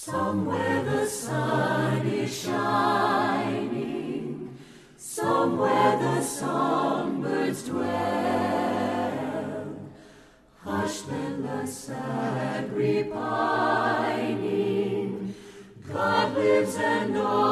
Somewhere the sun is shining, somewhere the songbirds dwell. Hush then the sad repining, God lives and all